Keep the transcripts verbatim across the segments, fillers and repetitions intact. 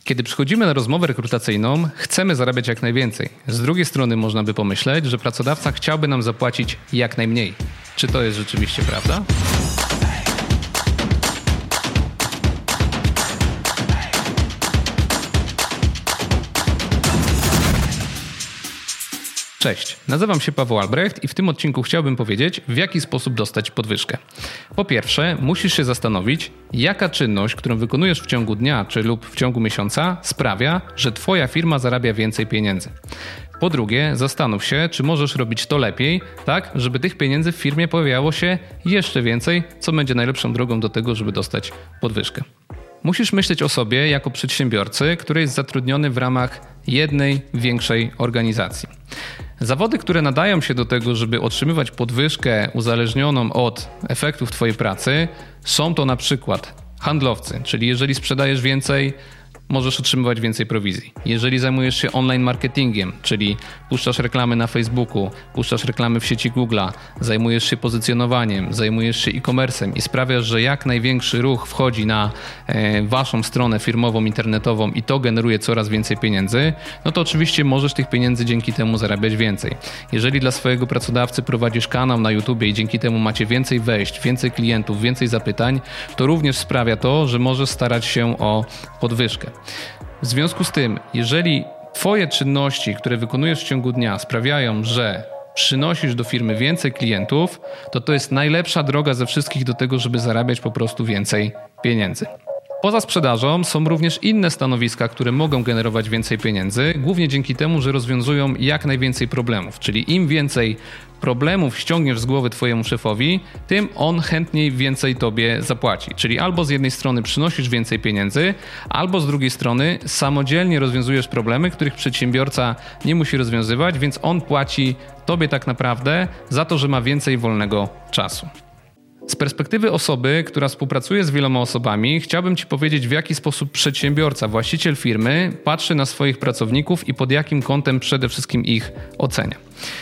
Kiedy przychodzimy na rozmowę rekrutacyjną, chcemy zarabiać jak najwięcej. Z drugiej strony można by pomyśleć, że pracodawca chciałby nam zapłacić jak najmniej. Czy to jest rzeczywiście prawda? Cześć, nazywam się Paweł Albrecht i w tym odcinku chciałbym powiedzieć, w jaki sposób dostać podwyżkę. Po pierwsze, musisz się zastanowić, jaka czynność, którą wykonujesz w ciągu dnia czy lub w ciągu miesiąca sprawia, że twoja firma zarabia więcej pieniędzy. Po drugie, zastanów się, czy możesz robić to lepiej, tak, żeby tych pieniędzy w firmie pojawiało się jeszcze więcej, co będzie najlepszą drogą do tego, żeby dostać podwyżkę. Musisz myśleć o sobie jako przedsiębiorcy, który jest zatrudniony w ramach jednej większej organizacji. Zawody, które nadają się do tego, żeby otrzymywać podwyżkę uzależnioną od efektów twojej pracy, są to na przykład handlowcy, czyli jeżeli sprzedajesz więcej, możesz otrzymywać więcej prowizji. Jeżeli zajmujesz się online marketingiem, czyli puszczasz reklamy na Facebooku, puszczasz reklamy w sieci Google'a, zajmujesz się pozycjonowaniem, zajmujesz się e-commerce'em i sprawiasz, że jak największy ruch wchodzi na e, waszą stronę firmową, internetową i to generuje coraz więcej pieniędzy, no to oczywiście możesz tych pieniędzy dzięki temu zarabiać więcej. Jeżeli dla swojego pracodawcy prowadzisz kanał na YouTubie i dzięki temu macie więcej wejść, więcej klientów, więcej zapytań, to również sprawia to, że możesz starać się o podwyżkę. W związku z tym, jeżeli twoje czynności, które wykonujesz w ciągu dnia sprawiają, że przynosisz do firmy więcej klientów, to to jest najlepsza droga ze wszystkich do tego, żeby zarabiać po prostu więcej pieniędzy. Poza sprzedażą są również inne stanowiska, które mogą generować więcej pieniędzy, głównie dzięki temu, że rozwiązują jak najwięcej problemów. Czyli im więcej problemów ściągniesz z głowy twojemu szefowi, tym on chętniej więcej tobie zapłaci. Czyli albo z jednej strony przynosisz więcej pieniędzy, albo z drugiej strony samodzielnie rozwiązujesz problemy, których przedsiębiorca nie musi rozwiązywać, więc on płaci tobie tak naprawdę za to, że ma więcej wolnego czasu. Z perspektywy osoby, która współpracuje z wieloma osobami, chciałbym Ci powiedzieć, w jaki sposób przedsiębiorca, właściciel firmy patrzy na swoich pracowników i pod jakim kątem przede wszystkim ich ocenia.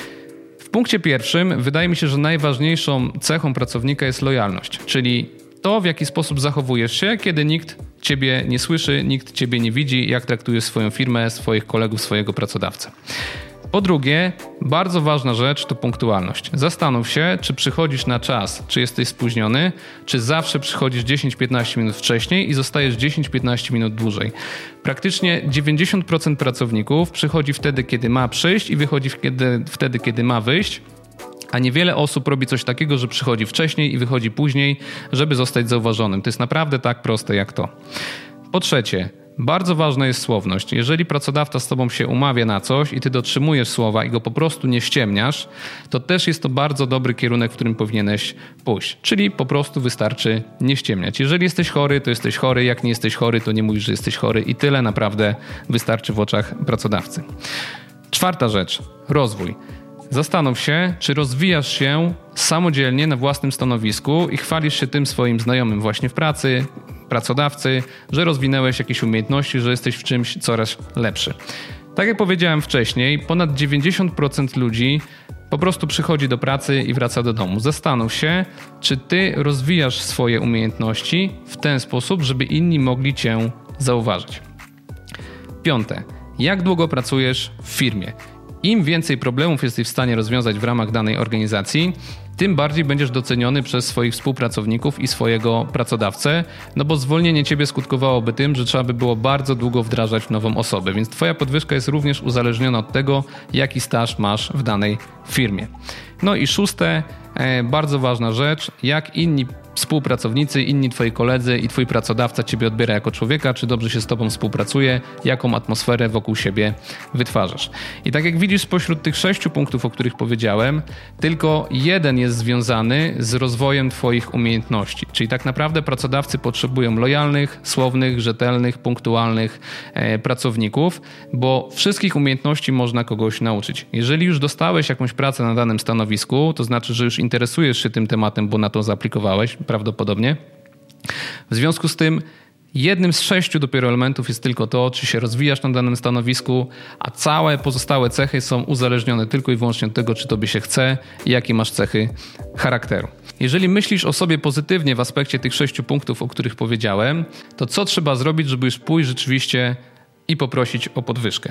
W punkcie pierwszym wydaje mi się, że najważniejszą cechą pracownika jest lojalność, czyli to, w jaki sposób zachowujesz się, kiedy nikt Ciebie nie słyszy, nikt Ciebie nie widzi, jak traktujesz swoją firmę, swoich kolegów, swojego pracodawcę. Po drugie, bardzo ważna rzecz to punktualność. Zastanów się, czy przychodzisz na czas, czy jesteś spóźniony, czy zawsze przychodzisz dziesięć do piętnastu minut wcześniej i zostajesz dziesięć do piętnastu minut dłużej. Praktycznie dziewięćdziesiąt procent pracowników przychodzi wtedy, kiedy ma przyjść i wychodzi kiedy, wtedy, kiedy ma wyjść, a niewiele osób robi coś takiego, że przychodzi wcześniej i wychodzi później, żeby zostać zauważonym. To jest naprawdę tak proste jak to. Po trzecie, bardzo ważna jest słowność. Jeżeli pracodawca z tobą się umawia na coś i ty dotrzymujesz słowa i go po prostu nie ściemniasz, to też jest to bardzo dobry kierunek, w którym powinieneś pójść. Czyli po prostu wystarczy nie ściemniać. Jeżeli jesteś chory, to jesteś chory. Jak nie jesteś chory, to nie mówisz, że jesteś chory i tyle naprawdę wystarczy w oczach pracodawcy. Czwarta rzecz. Rozwój. Zastanów się, czy rozwijasz się samodzielnie na własnym stanowisku i chwalisz się tym swoim znajomym właśnie w pracy, pracodawcy, że rozwinęłeś jakieś umiejętności, że jesteś w czymś coraz lepszy. Tak jak powiedziałem wcześniej, ponad dziewięćdziesiąt procent ludzi po prostu przychodzi do pracy i wraca do domu. Zastanów się, czy ty rozwijasz swoje umiejętności w ten sposób, żeby inni mogli cię zauważyć. Piąte. Jak długo pracujesz w firmie? Im więcej problemów jesteś w stanie rozwiązać w ramach danej organizacji, tym bardziej będziesz doceniony przez swoich współpracowników i swojego pracodawcę, no bo zwolnienie ciebie skutkowałoby tym, że trzeba by było bardzo długo wdrażać w nową osobę, więc twoja podwyżka jest również uzależniona od tego, jaki staż masz w danej firmie. No i szóste, bardzo ważna rzecz, jak inni współpracownicy, inni twoi koledzy i twój pracodawca ciebie odbiera jako człowieka, czy dobrze się z tobą współpracuje, jaką atmosferę wokół siebie wytwarzasz. I tak jak widzisz, spośród tych sześciu punktów, o których powiedziałem, tylko jeden jest związany z rozwojem twoich umiejętności. Czyli tak naprawdę pracodawcy potrzebują lojalnych, słownych, rzetelnych, punktualnych e, pracowników, bo wszystkich umiejętności można kogoś nauczyć. Jeżeli już dostałeś jakąś pracę na danym stanowisku, to znaczy, że już interesujesz się tym tematem, bo na to zaaplikowałeś, prawdopodobnie. W związku z tym jednym z sześciu dopiero elementów jest tylko to, czy się rozwijasz na danym stanowisku, a całe pozostałe cechy są uzależnione tylko i wyłącznie od tego, czy tobie się chce i jakie masz cechy charakteru. Jeżeli myślisz o sobie pozytywnie w aspekcie tych sześciu punktów, o których powiedziałem, to co trzeba zrobić, żeby już pójść rzeczywiście i poprosić o podwyżkę.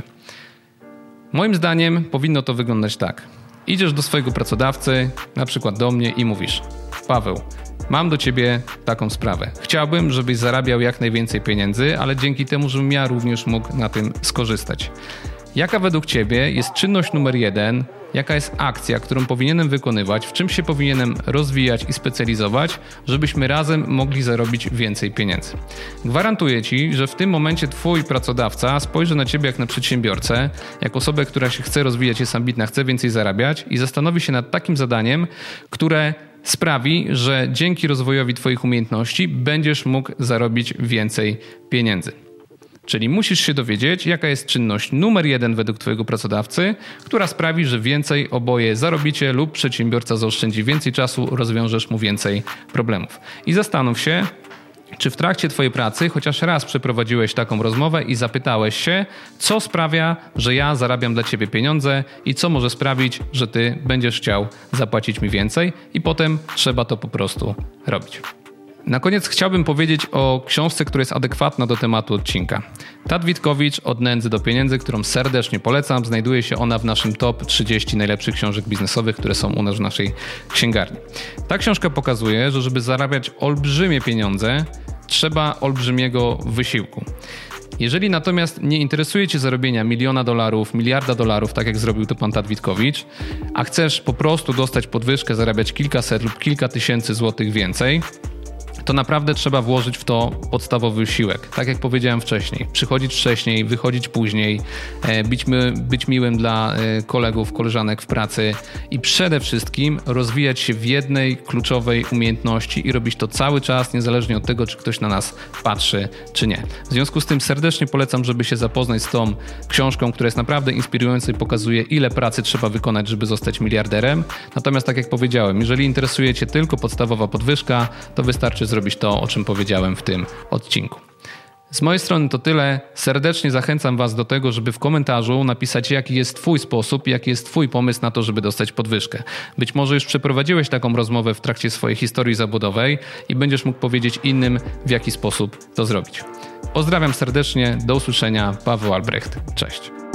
Moim zdaniem powinno to wyglądać tak. Idziesz do swojego pracodawcy, na przykład do mnie i mówisz: Paweł, mam do ciebie taką sprawę. Chciałbym, żebyś zarabiał jak najwięcej pieniędzy, ale dzięki temu, żebym ja również mógł na tym skorzystać. Jaka według ciebie jest czynność numer jeden? Jaka jest akcja, którą powinienem wykonywać? W czym się powinienem rozwijać i specjalizować, żebyśmy razem mogli zarobić więcej pieniędzy? Gwarantuję ci, że w tym momencie twój pracodawca spojrzy na ciebie jak na przedsiębiorcę, jak osobę, która się chce rozwijać, jest ambitna, chce więcej zarabiać i zastanowi się nad takim zadaniem, które sprawi, że dzięki rozwojowi twoich umiejętności będziesz mógł zarobić więcej pieniędzy. Czyli musisz się dowiedzieć, jaka jest czynność numer jeden według twojego pracodawcy, która sprawi, że więcej oboje zarobicie lub przedsiębiorca zaoszczędzi więcej czasu, rozwiążesz mu więcej problemów. I zastanów się, czy w trakcie twojej pracy chociaż raz przeprowadziłeś taką rozmowę i zapytałeś się, co sprawia, że ja zarabiam dla ciebie pieniądze i co może sprawić, że ty będziesz chciał zapłacić mi więcej i potem trzeba to po prostu robić. Na koniec chciałbym powiedzieć o książce, która jest adekwatna do tematu odcinka. Tad Witkowicz, Od nędzy do pieniędzy, którą serdecznie polecam. Znajduje się ona w naszym top trzydzieści najlepszych książek biznesowych, które są u nas w naszej księgarni. Ta książka pokazuje, że żeby zarabiać olbrzymie pieniądze, trzeba olbrzymiego wysiłku. Jeżeli natomiast nie interesuje cię zarobienia miliona dolarów, miliarda dolarów, tak jak zrobił to pan Tad Witkowicz, a chcesz po prostu dostać podwyżkę, zarabiać kilkaset lub kilka tysięcy złotych więcej, to naprawdę trzeba włożyć w to podstawowy wysiłek. Tak jak powiedziałem wcześniej, przychodzić wcześniej, wychodzić później, być, my, być miłym dla kolegów, koleżanek w pracy i przede wszystkim rozwijać się w jednej kluczowej umiejętności i robić to cały czas, niezależnie od tego, czy ktoś na nas patrzy, czy nie. W związku z tym serdecznie polecam, żeby się zapoznać z tą książką, która jest naprawdę inspirująca i pokazuje, ile pracy trzeba wykonać, żeby zostać miliarderem. Natomiast tak jak powiedziałem, jeżeli interesuje cię tylko podstawowa podwyżka, to wystarczy zrobić zrobić to, o czym powiedziałem w tym odcinku. Z mojej strony to tyle. Serdecznie zachęcam was do tego, żeby w komentarzu napisać, jaki jest twój sposób, jaki jest twój pomysł na to, żeby dostać podwyżkę. Być może już przeprowadziłeś taką rozmowę w trakcie swojej historii zawodowej i będziesz mógł powiedzieć innym, w jaki sposób to zrobić. Pozdrawiam serdecznie, do usłyszenia, Paweł Albrecht. Cześć.